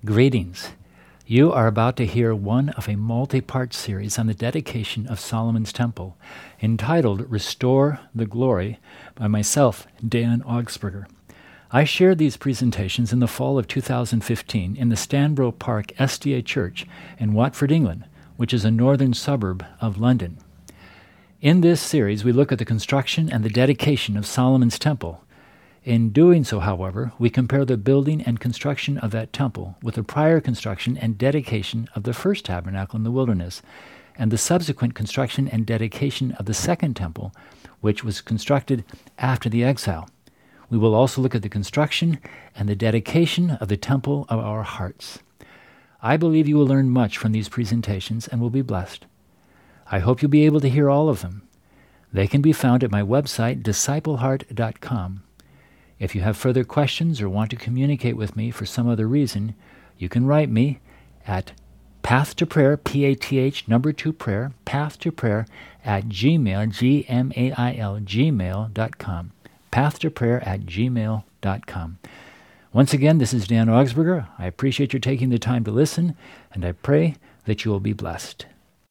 Greetings. You are about to hear one of a multi-part series on the dedication of Solomon's Temple, entitled Restore the Glory, by myself, Dan Augsburger. I shared these presentations in the fall of 2015 in the Stanborough Park SDA Church in Watford, England, which is a northern suburb of London. In this series, we look at the construction and the dedication of Solomon's Temple. In doing so, however, we compare the building and construction of that temple with the prior construction and dedication of the first tabernacle in the wilderness, and the subsequent construction and dedication of the second temple, which was constructed after the exile. We will also look at the construction and the dedication of the temple of our hearts. I believe you will learn much from these presentations and will be blessed. I hope you'll be able to hear all of them. They can be found at my website, discipleheart.com. If you have further questions or want to communicate with me for some other reason, you can write me at path2prayer, P-A-T-H, number 2 prayer, path2prayer at gmail, G-M-A-I-L, gmail.com. path2prayer at gmail.com. Once again, this is Dan Augsburger. I appreciate your taking the time to listen, and I pray that you will be blessed.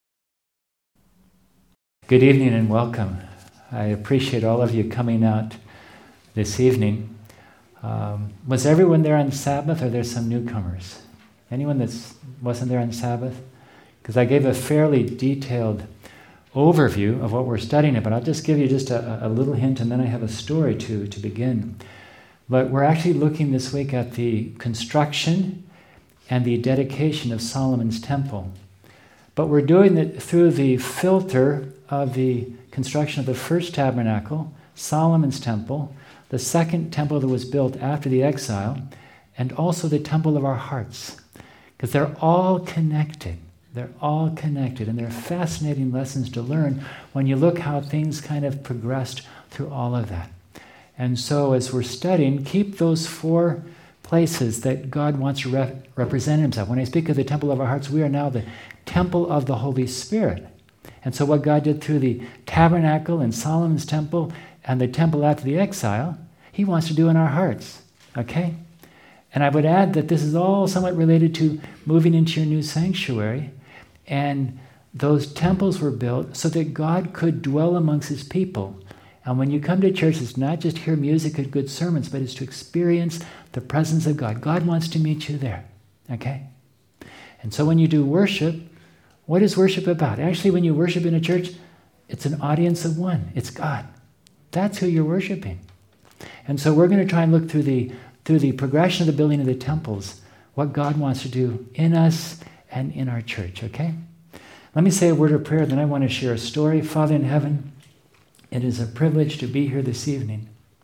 Good evening and welcome. I appreciate all of you coming out this evening. Was everyone there on Sabbath, or there's some newcomers? Anyone that wasn't there on Sabbath? Because I gave a fairly detailed overview of what we're studying, but I'll just give you just a little hint, and then I have a story to begin. But we're actually looking this week at the construction and the dedication of Solomon's Temple. But we're doing it through the filter of the construction of the first tabernacle, Solomon's Temple, the second temple that was built after the exile, and also the temple of our hearts. Because they're all connected. They're all connected, and they're fascinating lessons to learn when you look how things kind of progressed through all of that. And so as we're studying, keep those four places that God wants to represent himself. When I speak of the temple of our hearts, we are now the temple of the Holy Spirit. And so what God did through the tabernacle and Solomon's temple and the temple after the exile, he wants to do in our hearts, okay? And I would add that this is all somewhat related to moving into your new sanctuary, and those temples were built so that God could dwell amongst his people. And when you come to church, it's not just hear music and good sermons, but it's to experience the presence of God. God wants to meet you there, okay? And so when you do worship, what is worship about? Actually, when you worship in a church, it's an audience of one. It's God. That's who you're worshiping. And so we're going to try and look through the progression of the building of the temples, what God wants to do in us and in our church, okay? Let me say a word of prayer, then I want to share a story. Father in heaven, it is a privilege to be here this evening.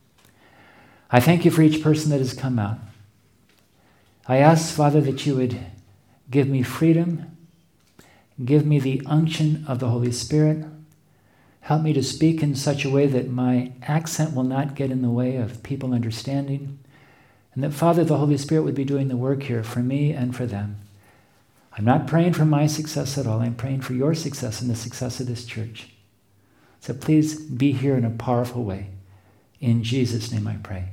I thank you for each person that has come out. I ask, Father, that you would give me freedom, give me the unction of the Holy Spirit. Help me to speak in such a way that my accent will not get in the way of people understanding, and that, Father, the Holy Spirit would be doing the work here for me and for them. I'm not praying for my success at all. I'm praying for your success and the success of this church. So please be here in a powerful way. In Jesus' name I pray.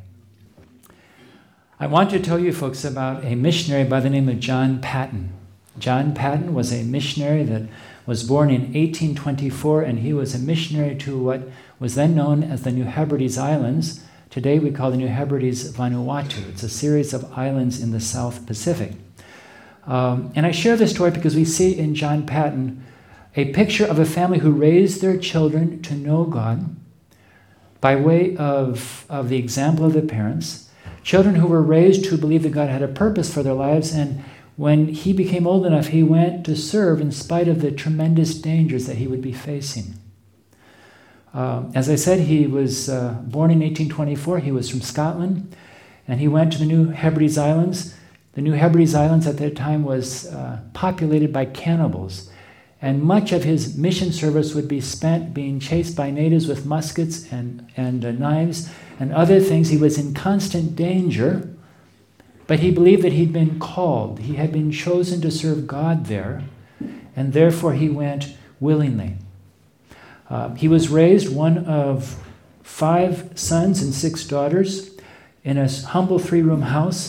I want to tell you folks about a missionary by the name of John Paton. John Paton was a missionary that was born in 1824, and he was a missionary to what was then known as the New Hebrides Islands. Today we call the New Hebrides Vanuatu. It's a series of islands in the South Pacific. And I share this story because we see in John Paton a picture of a family who raised their children to know God by way of the example of the parents, children who were raised to believe that God had a purpose for their lives, and when he became old enough, he went to serve in spite of the tremendous dangers that he would be facing. As I said, he was born in 1824. He was from Scotland, and he went to the New Hebrides Islands. The New Hebrides Islands at that time was populated by cannibals, and much of his mission service would be spent being chased by natives with muskets and knives and other things. He was in constant danger. But he believed that he'd been called. He had been chosen to serve God there, and therefore he went willingly. He was raised one of 5 sons and 6 daughters in a humble 3-room house.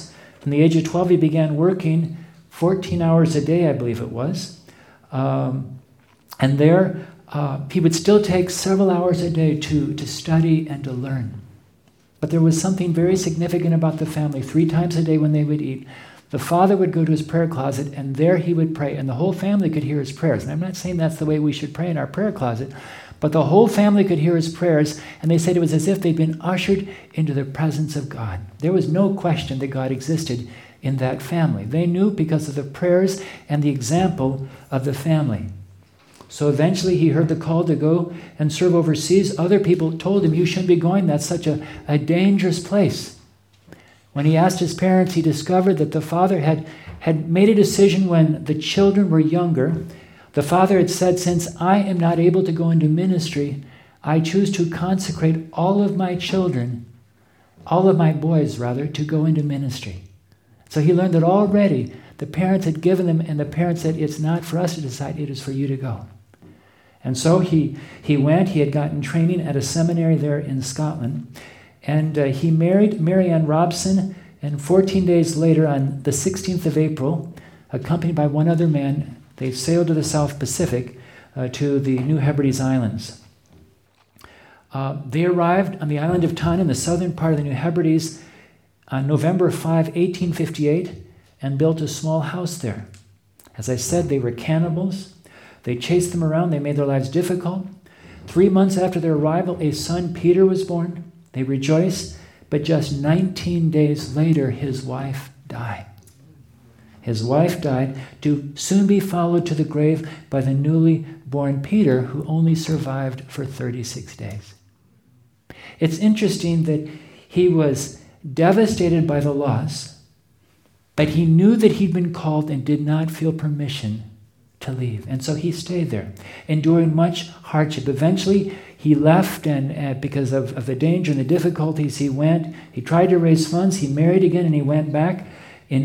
From the age of 12, he began working 14 hours a day, I believe it was. And there, he would still take several hours a day to study and to learn. But there was something very significant about the family. 3 times a day when they would eat, the father would go to his prayer closet, and there he would pray, and the whole family could hear his prayers. And I'm not saying that's the way we should pray in our prayer closet, but the whole family could hear his prayers, and they said it was as if they'd been ushered into the presence of God. There was no question that God existed in that family. They knew because of the prayers and the example of the family. So eventually he heard the call to go and serve overseas. Other people told him, you shouldn't be going. That's such a dangerous place. When he asked his parents, he discovered that the father had made a decision when the children were younger. The father had said, since I am not able to go into ministry, I choose to consecrate all of my children, all of my boys rather, to go into ministry. So he learned that already the parents had given them, and the parents said, it's not for us to decide, it is for you to go. And so he went. He had gotten training at a seminary there in Scotland. And he married Marianne Robson. And 14 days later, on the 16th of April, accompanied by one other man, they sailed to the South Pacific to the New Hebrides Islands. They arrived on the island of Tanna in the southern part of the New Hebrides on November 5, 1858, and built a small house there. As I said, they were cannibals. They chased them around. They made their lives difficult. 3 months after their arrival, a son, Peter, was born. They rejoiced, but just 19 days later, his wife died. His wife died to soon be followed to the grave by the newly born Peter, who only survived for 36 days. It's interesting that he was devastated by the loss, but he knew that he'd been called and did not feel permission to leave. And so he stayed there, enduring much hardship. Eventually, he left, and because of the danger and the difficulties, he went. He tried to raise funds. He married again, and he went back in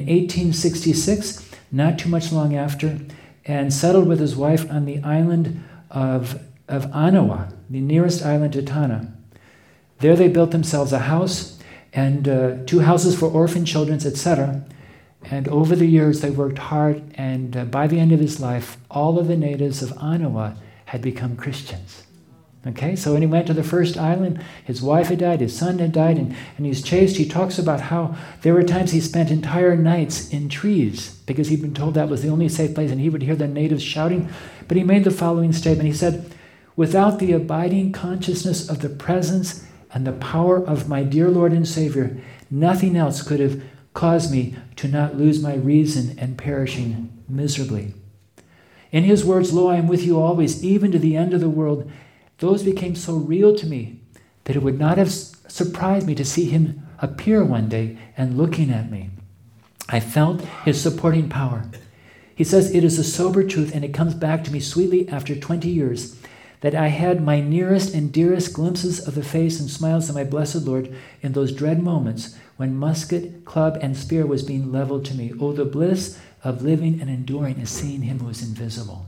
1866, not too much long after, and settled with his wife on the island of Anawa, the nearest island to Tanna. There they built themselves a house and 2 houses for orphan children, etc. And over the years, they worked hard, and by the end of his life, all of the natives of Anawa had become Christians. Okay, so when he went to the first island, his wife had died, his son had died, and he's chased. He talks about how there were times he spent entire nights in trees because he'd been told that was the only safe place, and he would hear the natives shouting. But he made the following statement. He said, without the abiding consciousness of the presence and the power of my dear Lord and Savior, nothing else could have caused me to not lose my reason and perishing miserably. In his words, lo, I am with you always, even to the end of the world, those became so real to me that it would not have surprised me to see him appear one day and looking at me. I felt his supporting power. He says, it is a sober truth, and it comes back to me sweetly after 20 years, that I had my nearest and dearest glimpses of the face and smiles of my blessed Lord in those dread moments when musket, club, and spear was being leveled to me. Oh, the bliss of living and enduring as seeing him who is invisible.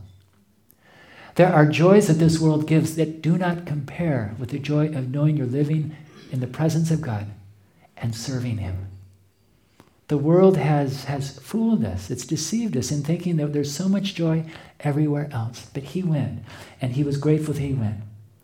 There are joys that this world gives that do not compare with the joy of knowing you're living in the presence of God and serving him. The world has fooled us. It's deceived us in thinking that there's so much joy everywhere else. But he went, and he was grateful that he went.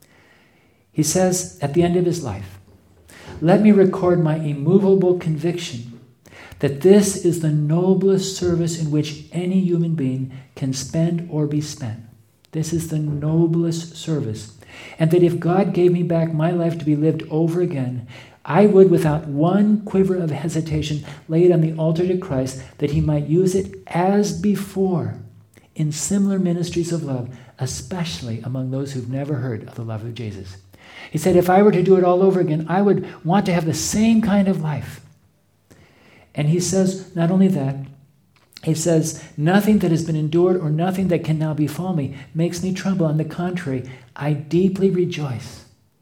He says at the end of his life, let me record my immovable conviction that this is the noblest service in which any human being can spend or be spent. This is the noblest service. And that if God gave me back my life to be lived over again, I would, without one quiver of hesitation, lay it on the altar to Christ, that he might use it as before in similar ministries of love, especially among those who've never heard of the love of Jesus. He said, if I were to do it all over again, I would want to have the same kind of life. And he says, not only that, he says, nothing that has been endured or nothing that can now befall me makes me tremble. On the contrary, I deeply rejoice.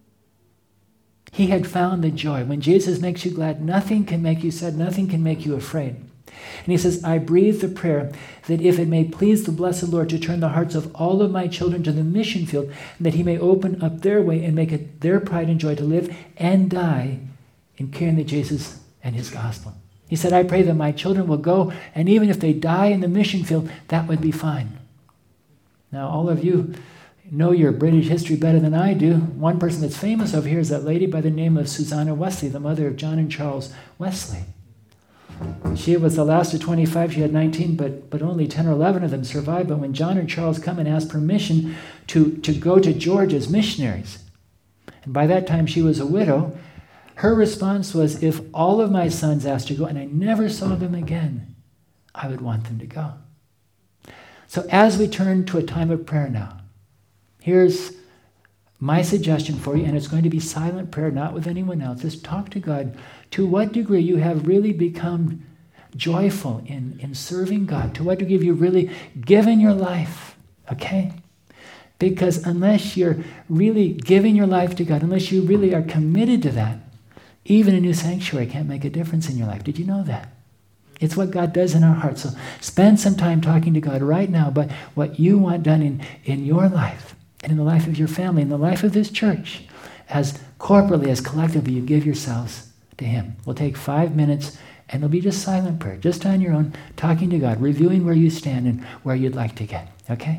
He had found the joy. When Jesus makes you glad, nothing can make you sad, nothing can make you afraid. And he says, I breathe the prayer that if it may please the blessed Lord to turn the hearts of all of my children to the mission field, and that he may open up their way and make it their pride and joy to live and die in carrying the Jesus and his gospel. He said, I pray that my children will go, and even if they die in the mission field, that would be fine. Now, all of you know your British history better than I do. One person that's famous over here is that lady by the name of Susanna Wesley, the mother of John and Charles Wesley. She was the last of 25. She had 19, but only 10 or 11 of them survived. But when John and Charles come and ask permission to go to Georgia as missionaries, and by that time she was a widow, her response was, if all of my sons asked to go and I never saw them again, I would want them to go. So as we turn to a time of prayer now, here's my suggestion for you, and it's going to be silent prayer, not with anyone else. Just talk to God. To what degree you have really become joyful in serving God? To what degree have you really given your life? Okay? Because unless you're really giving your life to God, unless you really are committed to that, even a new sanctuary can't make a difference in your life. Did you know that? It's what God does in our hearts. So spend some time talking to God right now about what you want done in your life and in the life of your family, in the life of this church. As corporately, as collectively, you give yourselves to Him. We'll take 5 minutes, and it'll be just silent prayer, just on your own, talking to God, reviewing where you stand and where you'd like to get. Okay?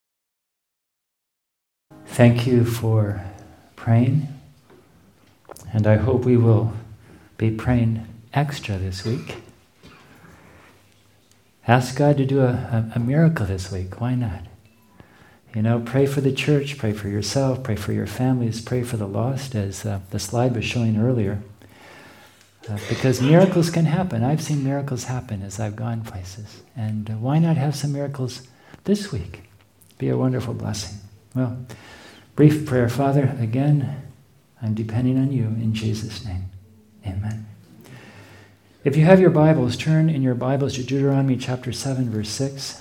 Thank you for praying, and I hope we will be praying extra this week. Ask God to do a miracle this week. Why not? You know, pray for the church, pray for yourself, pray for your families, pray for the lost, as the slide was showing earlier. Because miracles can happen. I've seen miracles happen as I've gone places. And why not have some miracles this week? Be a wonderful blessing. Well, brief prayer. Father, again, I'm depending on you in Jesus' name. Amen. If you have your Bibles, turn in your Bibles to Deuteronomy chapter 7, verse 6.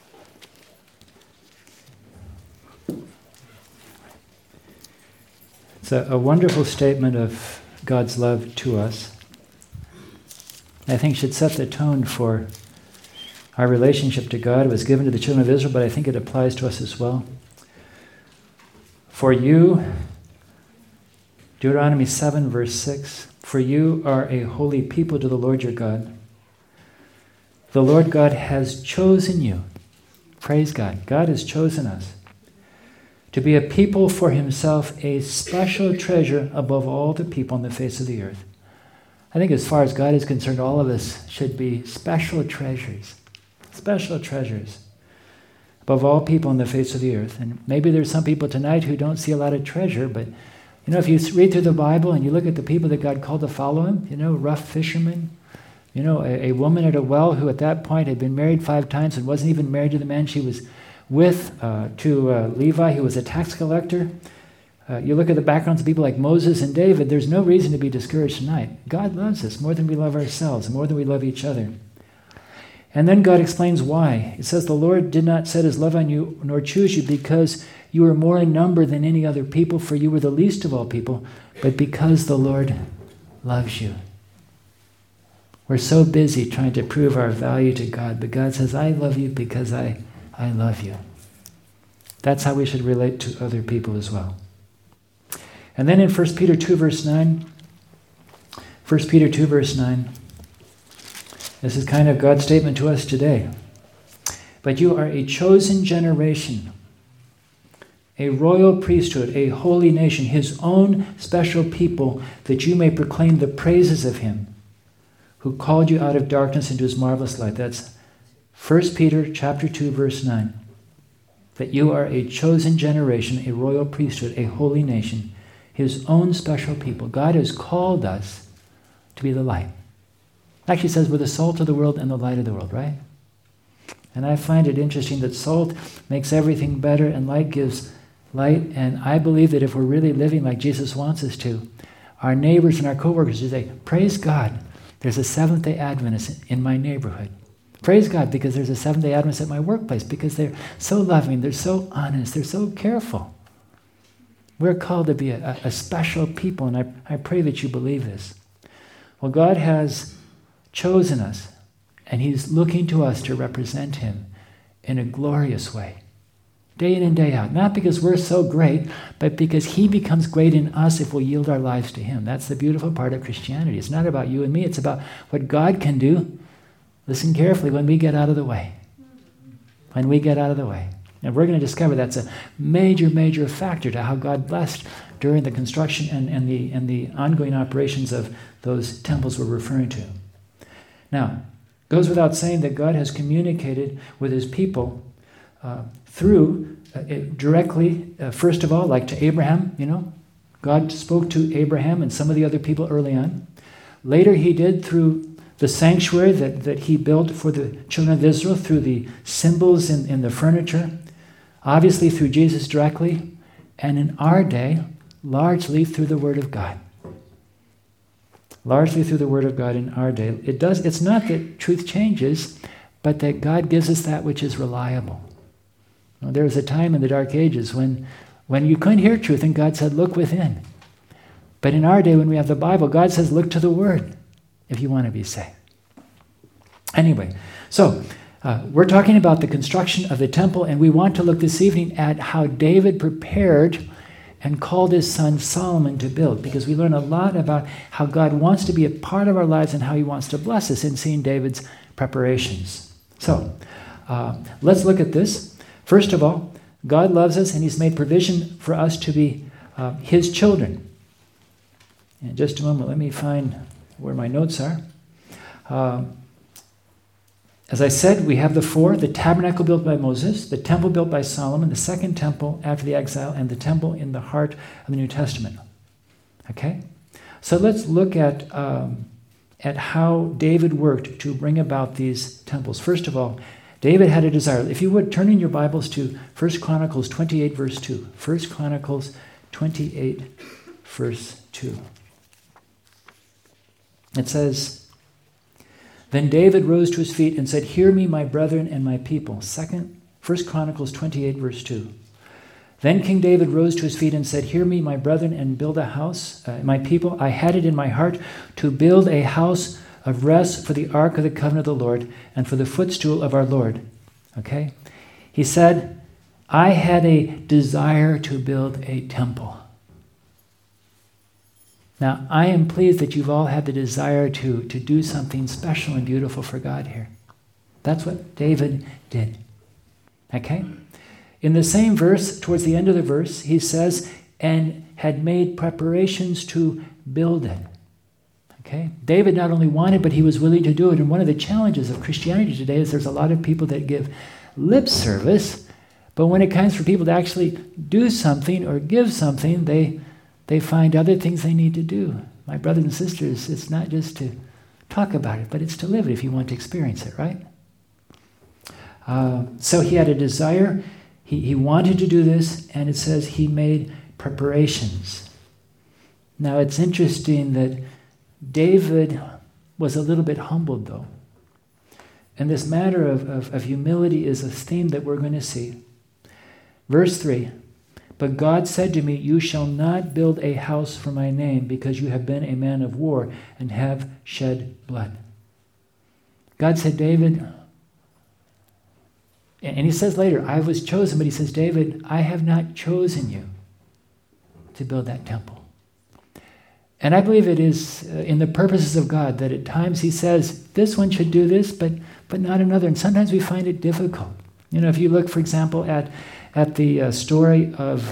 It's a wonderful statement of God's love to us. I think should set the tone for our relationship to God. It was given to the children of Israel, but I think it applies to us as well. For you, Deuteronomy 7, verse 6, for you are a holy people to the Lord your God. The Lord God has chosen you. Praise God. God has chosen us to be a people for Himself, a special treasure above all the people on the face of the earth. I think as far as God is concerned, all of us should be special treasures above all people on the face of the earth. And maybe there's some people tonight who don't see a lot of treasure, but you know, if you read through the Bible and you look at the people that God called to follow Him, you know, rough fishermen, you know, a woman at a well who at that point had been married 5 times and wasn't even married to the man she was with, to Levi, who was a tax collector. You look at the backgrounds of people like Moses and David, there's no reason to be discouraged tonight. God loves us more than we love ourselves, more than we love each other. And then God explains why. It says, the Lord did not set His love on you nor choose you because you were more in number than any other people, for you were the least of all people, but because the Lord loves you. We're so busy trying to prove our value to God, but God says, I love you because I love you. That's how we should relate to other people as well. And then in 1 Peter 2, verse 9, 1 Peter 2, verse 9, this is kind of God's statement to us today. But you are a chosen generation, a royal priesthood, a holy nation, His own special people, that you may proclaim the praises of Him who called you out of darkness into His marvelous light. That's 1 Peter chapter 2, verse 9. That you are a chosen generation, a royal priesthood, a holy nation, His own special people. God has called us to be the light. Actually says we're the salt of the world and the light of the world, right? And I find it interesting that salt makes everything better and light gives light. And I believe that if we're really living like Jesus wants us to, our neighbors and our coworkers should say, praise God, there's a Seventh-day Adventist in my neighborhood. Praise God because there's a Seventh-day Adventist at my workplace, because they're so loving, they're so honest, they're so careful. We're called to be a special people, and I pray that you believe this. Well, God has chosen us, and He's looking to us to represent Him in a glorious way. day in and day out. Not because we're so great, but because he becomes great in us if we'll yield our lives to him. That's the beautiful part of Christianity. It's not about you and me. It's about what God can do. Listen carefully, when we get out of the way. When we get out of the way. And we're going to discover that's a major, major factor to how God blessed during the construction and the ongoing operations of those temples we're referring to. Now, it goes without saying that God has communicated with his people through directly, first of all, like to Abraham, God spoke to Abraham and some of the other people early on. Later he did through the sanctuary that he built for the children of Israel, through the symbols in the furniture, obviously through Jesus directly, and in our day, largely through the Word of God. Largely through the Word of God in our day. It's not that truth changes, but that God gives us that which is reliable. There was a time in the Dark Ages when you couldn't hear truth and God said, look within. But in our day when we have the Bible, God says, look to the Word if you want to be saved. Anyway, so we're talking about the construction of the temple, and we want to look this evening at how David prepared and called his son Solomon to build, because we learn a lot about how God wants to be a part of our lives and how he wants to bless us in seeing David's preparations. So let's look at this. First of all, God loves us and he's made provision for us to be his children. In just a moment, let me find where my notes are. As I said, we have the four: the tabernacle built by Moses, the temple built by Solomon, the second temple after the exile, and the temple in the heart of the New Testament. Okay? So let's look at how David worked to bring about these temples. First of all, David had a desire. If you would, turn in your Bibles to 1 Chronicles 28, verse 2. 1 Chronicles 28, verse 2. It says, "Then David rose to his feet and said, 'Hear me, my brethren and my people.'" 1 Chronicles 28, verse 2. "Then King David rose to his feet and said, 'Hear me, my brethren, and build a house, my people. I had it in my heart to build a house of rest for the ark of the covenant of the Lord and for the footstool of our Lord.'" Okay? He said, I had a desire to build a temple. Now, I am pleased that you've all had the desire to do something special and beautiful for God here. That's what David did. Okay? In the same verse, towards the end of the verse, he says, "and had made preparations to build it." Okay? David not only wanted, but he was willing to do it. And one of the challenges of Christianity today is there's a lot of people that give lip service, but when it comes for people to actually do something or give something, they find other things they need to do. My brothers and sisters, it's not just to talk about it, but it's to live it if you want to experience it, right? So he had a desire. He wanted to do this, and it says he made preparations. Now, it's interesting that David was a little bit humbled, though. And this matter of humility is a theme that we're going to see. Verse 3, "But God said to me, 'You shall not build a house for my name, because you have been a man of war and have shed blood.'" God said, David, and he says later, "I was chosen," but he says, "David, I have not chosen you to build that temple." And I believe it is in the purposes of God that at times he says, this one should do this, but not another. And sometimes we find it difficult. If you look, for example, at the story of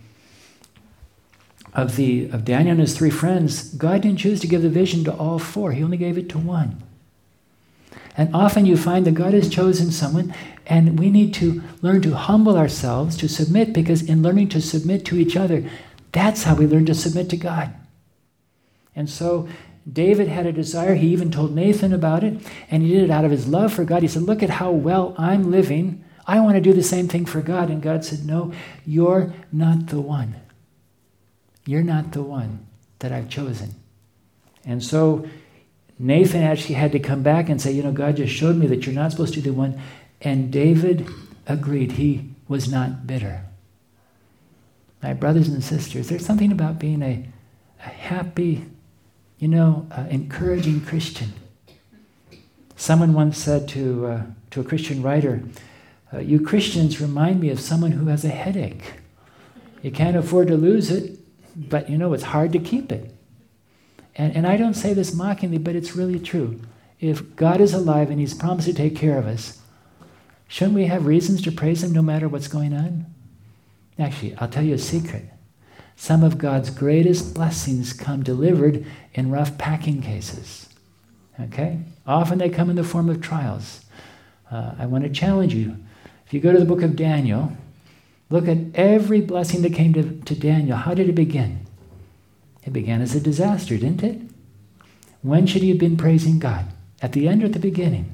Daniel and his three friends, God didn't choose to give the vision to all four. He only gave it to one. And often you find that God has chosen someone, and we need to learn to humble ourselves, to submit, because in learning to submit to each other, that's how we learn to submit to God. And so David had a desire. He even told Nathan about it, and he did it out of his love for God. He said, "Look at how well I'm living. I want to do the same thing for God." And God said, "No, you're not the one. You're not the one that I've chosen." And so Nathan actually had to come back and say, God just showed me that you're not supposed to be the one. And David agreed. He was not bitter. My brothers and sisters, there's something about being a happy, encouraging Christian. Someone once said to a Christian writer You Christians remind me of someone who has a headache. You can't afford to lose it, but it's hard to keep it. And I don't say this mockingly, but it's really true. If God is alive and He's promised to take care of us, shouldn't we have reasons to praise Him no matter what's going on? Actually, I'll tell you a secret. Some of God's greatest blessings come delivered in rough packing cases. Okay? Often they come in the form of trials. I want to challenge you. If you go to the book of Daniel, look at every blessing that came to Daniel. How did it begin? It began as a disaster, didn't it? When should he have been praising God? At the end or at the beginning?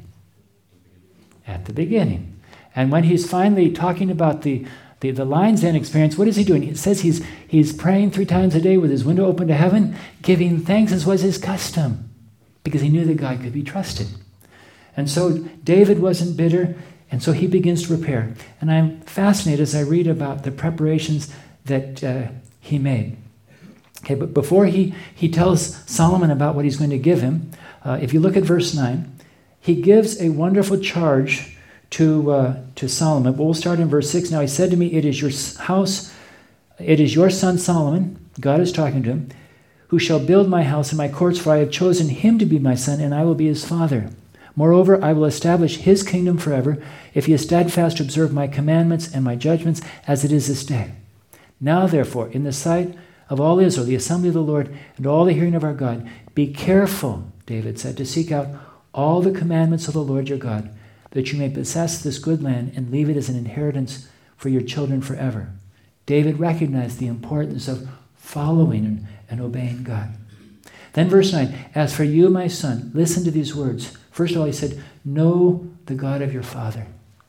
At the beginning. And when he's finally talking about the lion's den experience, what is he doing? It says he's praying 3 times a day with his window open to heaven, giving thanks as was his custom, because he knew that God could be trusted. And so David wasn't bitter, and so he begins to prepare. And I'm fascinated as I read about the preparations that he made. Okay, but before he tells Solomon about what he's going to give him, if you look at verse 9, he gives a wonderful charge to Solomon. But we'll start in verse 6. Now he said to me, it is your house, it is your son Solomon, God is talking to him, who shall build my house and my courts, for I have chosen him to be my son, and I will be his father. Moreover, I will establish his kingdom forever, if he is steadfast to observe my commandments and my judgments, as it is this day. Now, therefore, in the sight of all Israel, the assembly of the Lord, and all the hearing of our God, be careful, David said, to seek out all the commandments of the Lord your God, that you may possess this good land and leave it as an inheritance for your children forever. David recognized the importance of following and obeying God. Then verse 9, as for you, my son, listen to these words. First of all, he said, know the God of your father.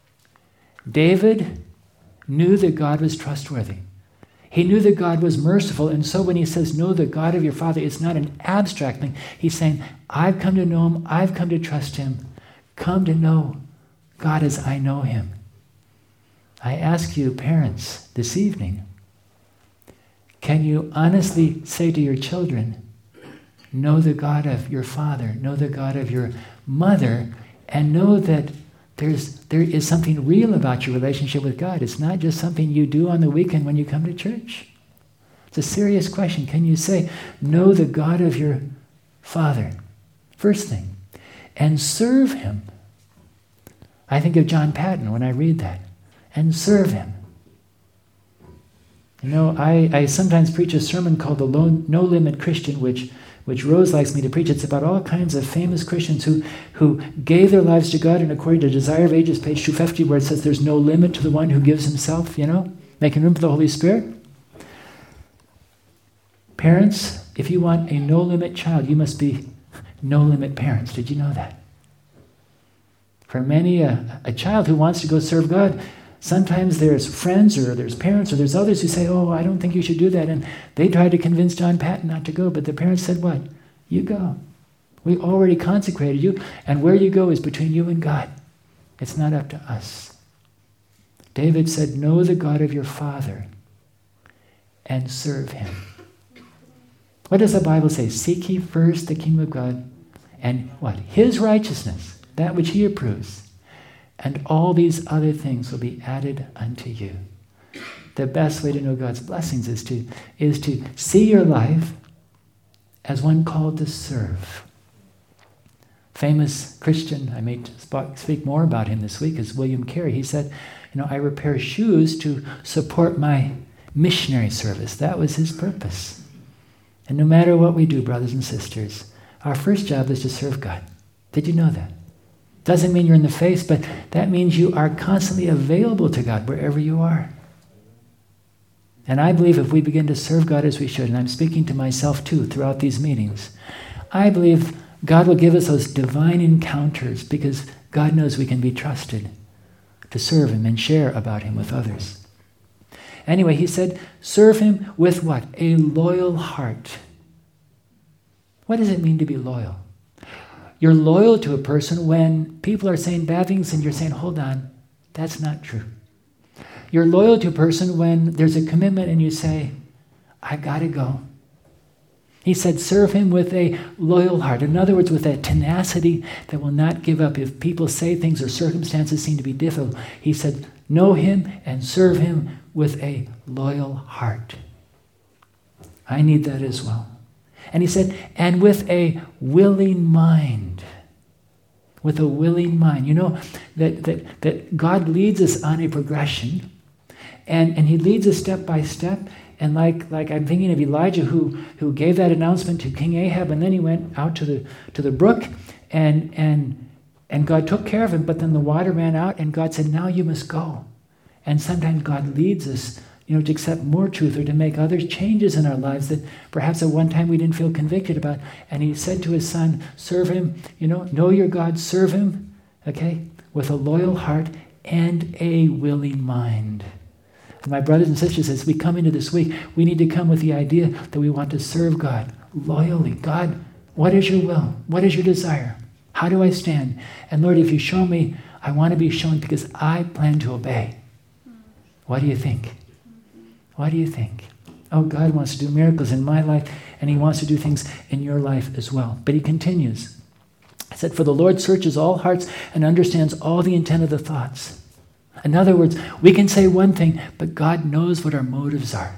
David knew that God was trustworthy. He knew that God was merciful, and so when he says, know the God of your father, it's not an abstract thing. He's saying, I've come to know him, I've come to trust him. Come to know God as I know him. I ask you, parents, this evening, can you honestly say to your children, know the God of your father, know the God of your mother, and know that there is something real about your relationship with God. It's not just something you do on the weekend when you come to church. It's a serious question. Can you say, know the God of your father? First thing. And serve him. I think of John Patton when I read that. And serve him. You know, I sometimes preach a sermon called the No Limit Christian, which Rose likes me to preach. It's about all kinds of famous Christians who gave their lives to God, and according to Desire of Ages, page 250, where it says there's no limit to the one who gives himself, making room for the Holy Spirit. Parents, if you want a no-limit child, you must be no-limit parents. Did you know that? For many, a child who wants to go serve God, sometimes there's friends or there's parents or there's others who say, oh, I don't think you should do that. And they tried to convince John Patton not to go, but the parents said, what? You go. We already consecrated you, and where you go is between you and God. It's not up to us. David said, know the God of your father and serve him. What does the Bible say? Seek ye first the kingdom of God and what? His righteousness, that which he approves. And all these other things will be added unto you. The best way to know God's blessings is to see your life as one called to serve. Famous Christian, I may speak more about him this week, is William Carey. He said, I repair shoes to support my missionary service. That was his purpose. And no matter what we do, brothers and sisters, our first job is to serve God. Did you know that? Doesn't mean you're in the face, but that means you are constantly available to God wherever you are. And I believe if we begin to serve God as we should, and I'm speaking to myself too throughout these meetings, I believe God will give us those divine encounters because God knows we can be trusted to serve him and share about him with others. Anyway, he said, serve him with what? A loyal heart. What does it mean to be loyal? You're loyal to a person when people are saying bad things and you're saying, hold on, that's not true. You're loyal to a person when there's a commitment and you say, I gotta go. He said, serve him with a loyal heart. In other words, with a tenacity that will not give up. If people say things or circumstances seem to be difficult, he said, know him and serve him with a loyal heart. I need that as well. And he said, and with a willing mind. With a willing mind. You know, that God leads us on a progression, and he leads us step by step. And like I'm thinking of Elijah who gave that announcement to King Ahab, and then he went out to the brook, and God took care of him, but then the water ran out, and God said, now you must go. And sometimes God leads us, to accept more truth or to make other changes in our lives that perhaps at one time we didn't feel convicted about. And he said to his son, serve him, know your God, serve him, okay, with a loyal heart and a willing mind. And my brothers and sisters, as we come into this week, we need to come with the idea that we want to serve God loyally. God, what is your will? What is your desire? How do I stand? And Lord, if you show me, I want to be shown because I plan to obey. What do you think? What do you think? Oh, God wants to do miracles in my life, and he wants to do things in your life as well. But he continues. He said, for the Lord searches all hearts and understands all the intent of the thoughts. In other words, we can say one thing, but God knows what our motives are.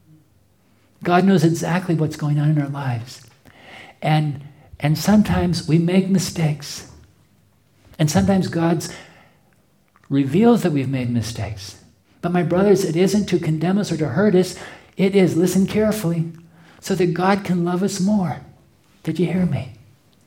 God knows exactly what's going on in our lives. And sometimes we make mistakes. And sometimes God reveals that we've made mistakes. But my brothers, it isn't to condemn us or to hurt us. It is, listen carefully, so that God can love us more. Did you hear me?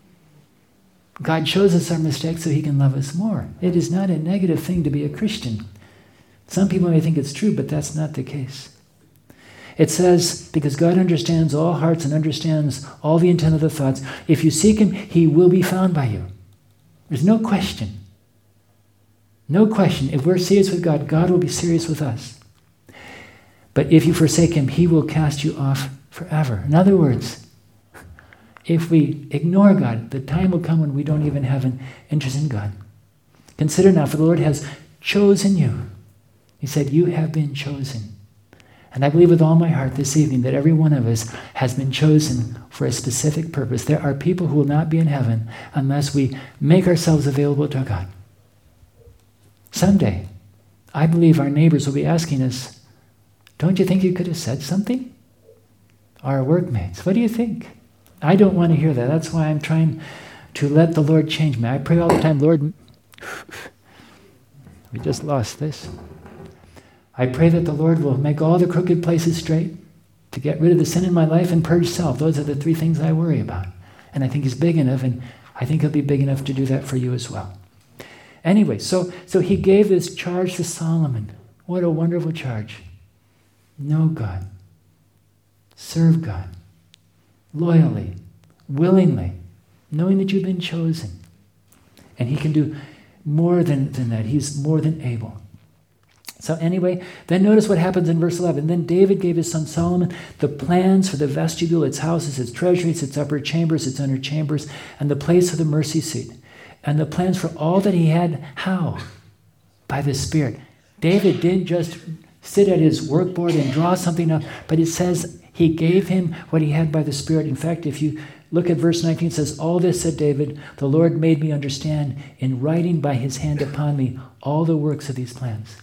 God shows us our mistakes so he can love us more. It is not a negative thing to be a Christian. Some people may think it's true, but that's not the case. It says, because God understands all hearts and understands all the intent of the thoughts, if you seek him, he will be found by you. There's no question. No question. If we're serious with God, God will be serious with us. But if you forsake him, he will cast you off forever. In other words, if we ignore God, the time will come when we don't even have an interest in God. Consider now, for the Lord has chosen you. He said, you have been chosen. And I believe with all my heart this evening that every one of us has been chosen for a specific purpose. There are people who will not be in heaven unless we make ourselves available to God. Someday, I believe our neighbors will be asking us, don't you think you could have said something? Our workmates, what do you think? I don't want to hear that. That's why I'm trying to let the Lord change me. I pray all the time, Lord, we just lost this. I pray that the Lord will make all the crooked places straight, to get rid of the sin in my life and purge self. Those are the three things I worry about. And I think he's big enough, and I think he'll be big enough to do that for you as well. Anyway, so he gave this charge to Solomon. What a wonderful charge. Know God. Serve God. Loyally. Willingly. Knowing that you've been chosen. And he can do more than that. He's more than able. So anyway, then notice what happens in verse 11. Then David gave his son Solomon the plans for the vestibule, its houses, its treasuries, its upper chambers, its under chambers, and the place of the mercy seat. And the plans for all that he had, how? By the Spirit. David didn't just sit at his workboard and draw something up, but it says he gave him what he had by the Spirit. In fact, if you look at verse 19, it says, all this, said David, the Lord made me understand in writing by his hand upon me all the works of these plans.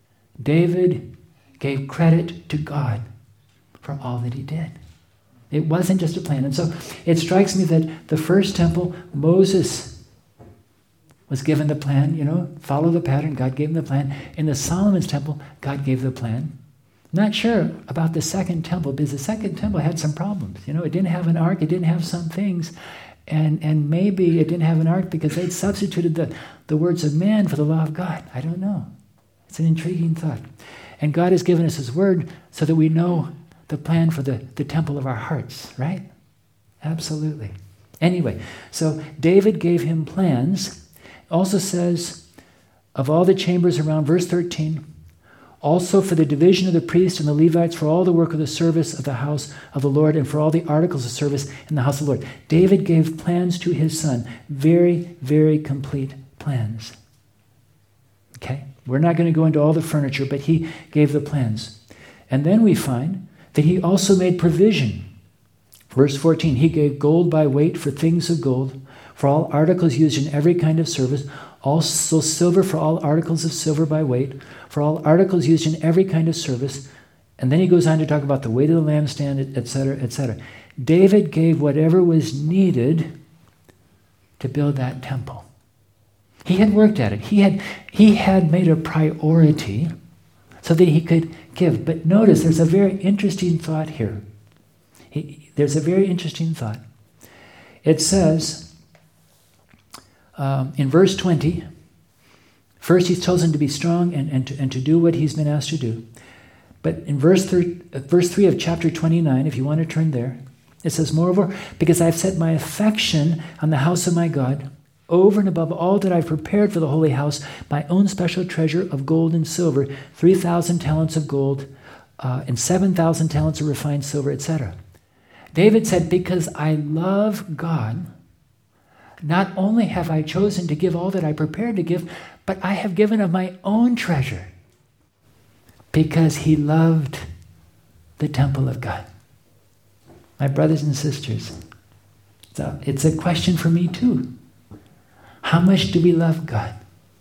David gave credit to God for all that he did. It wasn't just a plan. And so it strikes me that the first temple, Moses was given the plan, follow the pattern. God gave him the plan. In the Solomon's temple, God gave the plan. Not sure about the second temple, because the second temple had some problems. It didn't have an ark. It didn't have some things. And maybe it didn't have an ark because they'd substituted the words of man for the law of God. I don't know. It's an intriguing thought. And God has given us his word so that we know the plan for the temple of our hearts, right? Absolutely. Anyway, so David gave him plans. Also says, of all the chambers around, verse 13, also for the division of the priests and the Levites, for all the work of the service of the house of the Lord, and for all the articles of service in the house of the Lord. David gave plans to his son. Very, very complete plans. Okay? We're not going to go into all the furniture, but he gave the plans. And then we find that he also made provision Verse 14, he gave gold by weight for things of gold, for all articles used in every kind of service, also silver for all articles of silver by weight, for all articles used in every kind of service. And then he goes on to talk about the weight of the lampstand, etc., etc. David gave whatever was needed to build that temple. He had worked at it. He had made a priority so that he could give. But notice, there's a very interesting thought here. There's a very interesting thought. It says, in verse 20, first he's chosen to be strong and to do what he's been asked to do. But in verse 3 of chapter 29, if you want to turn there, it says, moreover, because I've set my affection on the house of my God, over and above all that I've prepared for the holy house, my own special treasure of gold and silver, 3,000 talents of gold, and 7,000 talents of refined silver, etc. David said, because I love God, not only have I chosen to give all that I prepared to give, but I have given of my own treasure, because he loved the temple of God. My brothers and sisters, it's a question for me too. How much do we love God?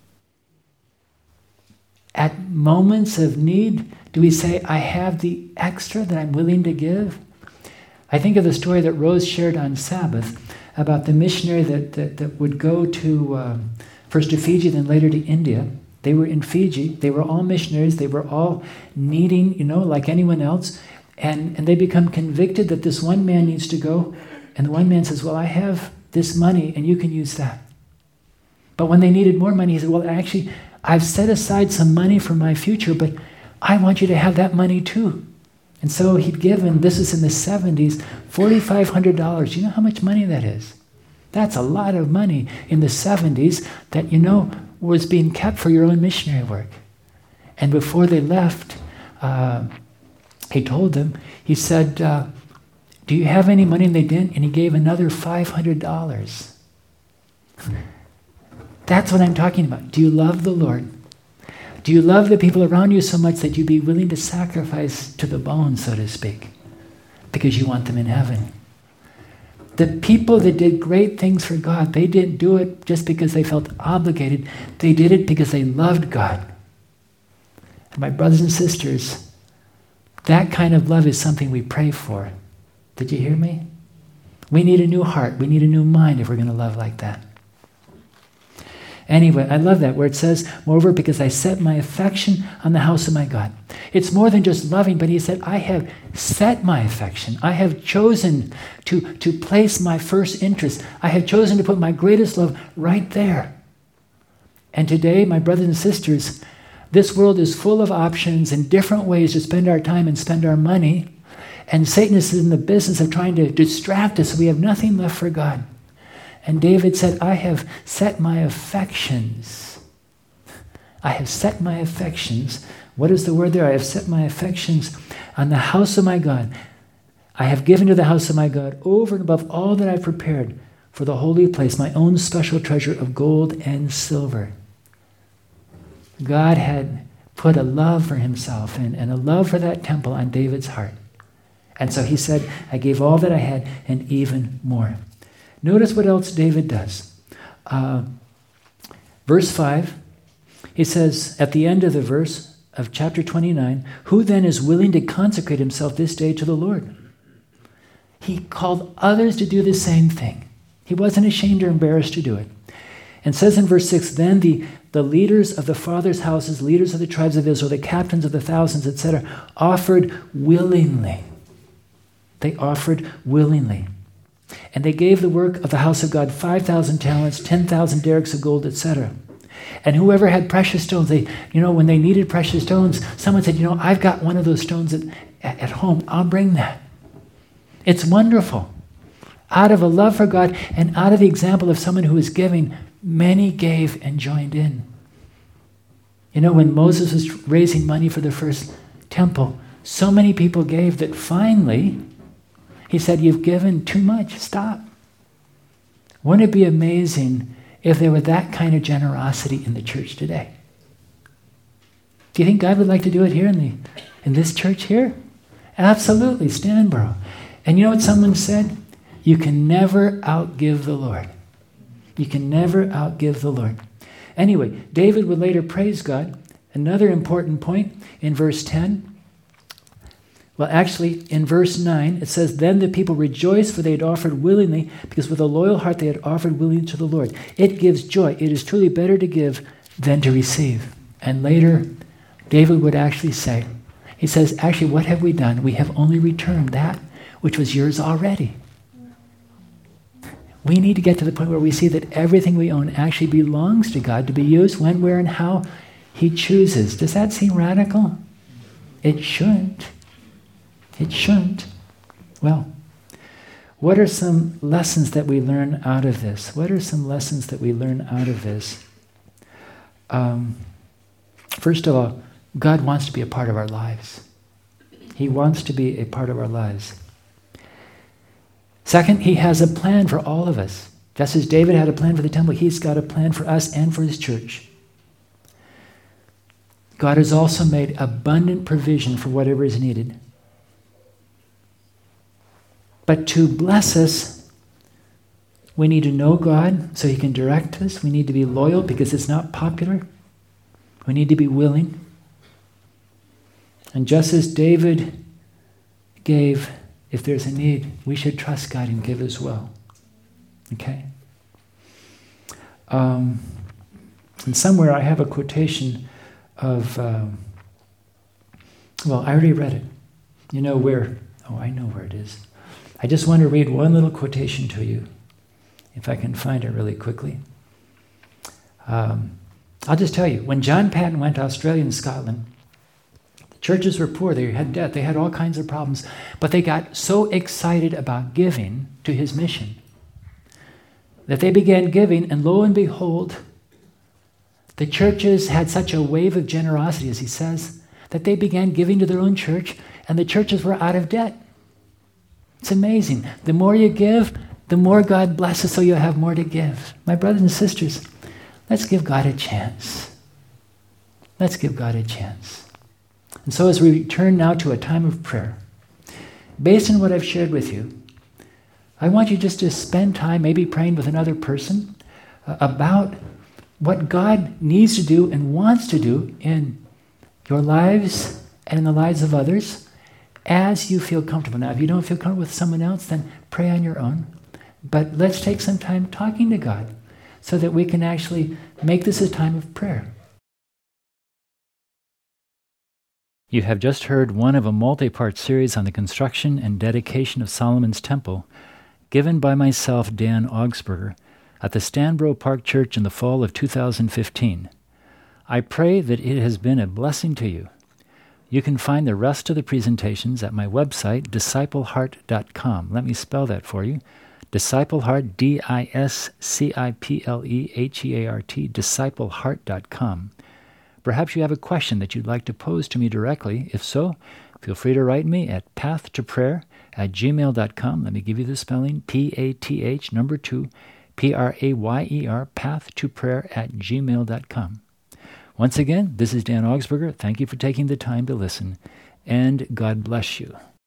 At moments of need, do we say, I have the extra that I'm willing to give? I think of the story that Rose shared on Sabbath about the missionary that would go to, first to Fiji, then later to India. They were in Fiji. They were all missionaries. They were all needing, like anyone else. And they become convicted that this one man needs to go. And the one man says, well, I have this money and you can use that. But when they needed more money, he said, well, actually, I've set aside some money for my future, but I want you to have that money too. And so he'd given, this is in the 70s, $4,500. You know how much money that is? That's a lot of money in the 70s that, was being kept for your own missionary work. And before they left, he told them, he said, do you have any money? And they didn't. And he gave another $500. That's what I'm talking about. Do you love the Lord? Do you love the people around you so much that you'd be willing to sacrifice to the bone, so to speak, because you want them in heaven? The people that did great things for God, they didn't do it just because they felt obligated. They did it because they loved God. And my brothers and sisters, that kind of love is something we pray for. Did you hear me? We need a new heart. We need a new mind if we're going to love like that. Anyway, I love that where it says, moreover, because I set my affection on the house of my God. It's more than just loving, but he said, I have set my affection. I have chosen to place my first interest. I have chosen to put my greatest love right there. And today, my brothers and sisters, this world is full of options and different ways to spend our time and spend our money. And Satan is in the business of trying to distract us so we have nothing left for God. And David said, I have set my affections. I have set my affections. What is the word there? I have set my affections on the house of my God. I have given to the house of my God over and above all that I prepared for the holy place, my own special treasure of gold and silver. God had put a love for himself and a love for that temple on David's heart. And so he said, I gave all that I had and even more. Notice what else David does. Verse 5, he says at the end of the verse of chapter 29, who then is willing to consecrate himself this day to the Lord? He called others to do the same thing. He wasn't ashamed or embarrassed to do it. And says in verse 6, then the leaders of the fathers' houses, leaders of the tribes of Israel, the captains of the thousands, etc., offered willingly. They offered willingly. And they gave the work of the house of God 5,000 talents, 10,000 derricks of gold, etc. And whoever had precious stones, when they needed precious stones, someone said, I've got one of those stones at home. I'll bring that. It's wonderful. Out of a love for God and out of the example of someone who was giving, many gave and joined in. When Moses was raising money for the first temple, so many people gave that finally he said, you've given too much. Stop. Wouldn't it be amazing if there were that kind of generosity in the church today? Do you think God would like to do it here in this church here? Absolutely, Stanborough. And you know what someone said? You can never outgive the Lord. You can never outgive the Lord. Anyway, David would later praise God. Another important point in verse 10. Well, actually, in verse 9, it says, Then the people rejoiced, for they had offered willingly, because with a loyal heart they had offered willingly to the Lord. It gives joy. It is truly better to give than to receive. And later, David would actually say, he says, actually, what have we done? We have only returned that which was yours already. We need to get to the point where we see that everything we own actually belongs to God to be used when, where, and how He chooses. Does that seem radical? It shouldn't. It shouldn't. Well, what are some lessons that we learn out of this? What are some lessons that we learn out of this? First of all, God wants to be a part of our lives. He wants to be a part of our lives. Second, He has a plan for all of us. Just as David had a plan for the temple, He's got a plan for us and for His church. God has also made abundant provision for whatever is needed. But to bless us, we need to know God so He can direct us. We need to be loyal because it's not popular. We need to be willing. And just as David gave, if there's a need, we should trust God and give as well. Okay? And somewhere I have a quotation of, well, I already read it. You know where? Oh, I know where it is. I just want to read one little quotation to you, if I can find it really quickly. I'll just tell you, when John Paton went to Australia and Scotland, the churches were poor, they had debt, they had all kinds of problems, but they got so excited about giving to his mission that they began giving, and lo and behold, the churches had such a wave of generosity, as he says, that they began giving to their own church, and the churches were out of debt. It's amazing. The more you give, the more God blesses, so you'll have more to give. My brothers and sisters, let's give God a chance. Let's give God a chance. And so as we return now to a time of prayer, based on what I've shared with you, I want you just to spend time maybe praying with another person about what God needs to do and wants to do in your lives and in the lives of others as you feel comfortable. Now, if you don't feel comfortable with someone else, then pray on your own. But let's take some time talking to God so that we can actually make this a time of prayer. You have just heard one of a multi-part series on the construction and dedication of Solomon's Temple, given by myself, Dan Augsburger, at the Stanborough Park Church in the fall of 2015. I pray that it has been a blessing to you. You can find the rest of the presentations at my website, discipleheart.com. Let me spell that for you. Discipleheart, DISCIPLEHEART, discipleheart.com. Perhaps you have a question that you'd like to pose to me directly. If so, feel free to write me at pathtoprayer@gmail.com. Let me give you the spelling, PATH, number 2, PRAYER, pathtoprayer@gmail.com. Once again, this is Dan Augsburger. Thank you for taking the time to listen, and God bless you.